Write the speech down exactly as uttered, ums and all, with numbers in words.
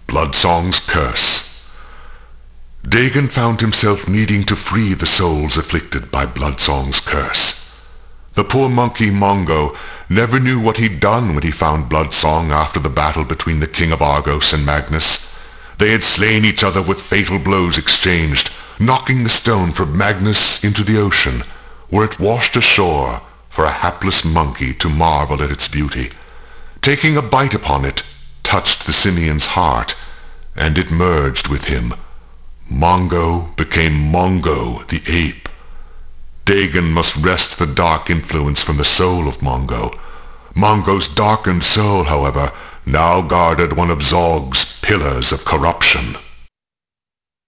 Bloodsong's Curse. Dagon found himself needing to free the souls afflicted by Bloodsong's curse. The poor monkey Mongo never knew what he'd done when he found Bloodsong after the battle between the King of Argos and Magnus. They had slain each other with fatal blows exchanged, knocking the stone from Magnus into the ocean, where it washed ashore for a hapless monkey to marvel at its beauty. Taking a bite upon it touched the simian's heart, and it merged with him. Mongo became Mongo the ape. Dagon must wrest the dark influence from the soul of Mongo. Mongo's darkened soul, however, now guarded one of Zog's pillars of corruption.